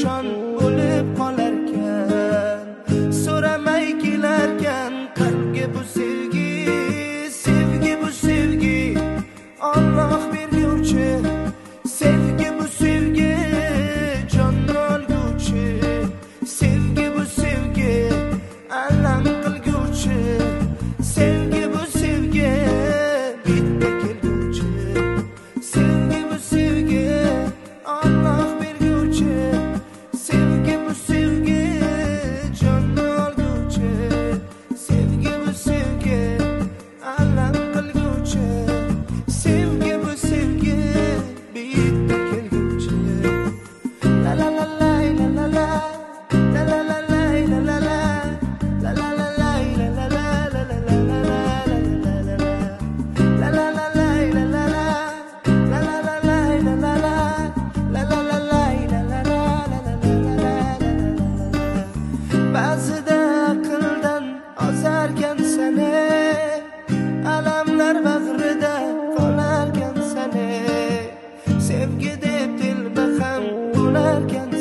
nishon bo'lib qolarkan, so'ramay kelarkan qalbga bu sevgi, sevgi bu sevgi, Alloh berguvchi, sevgi bu sevgi, jonni olguvchi, sevgi bu sevgi, alam qilguvchi, sevgi bu sevgi, bitta kelguvchi, sevgi bu sevgi, Alloh berguvchi, sevgi bu sevgi, jonni olguvchi, sevgi bu sevgi, alam qilguvchi, sevgi bu sevgi, bitta kelguvchi. La la la la la la la, la la la la la la la, la la la la la la la, la la la la la la, la la la la la la la, la la la la la la la, la la la la la la. Ba'zida aqldan ozarkan seni, alamlar bag'rida qolarkan seni, sevgi deb dilba ham bo'larkan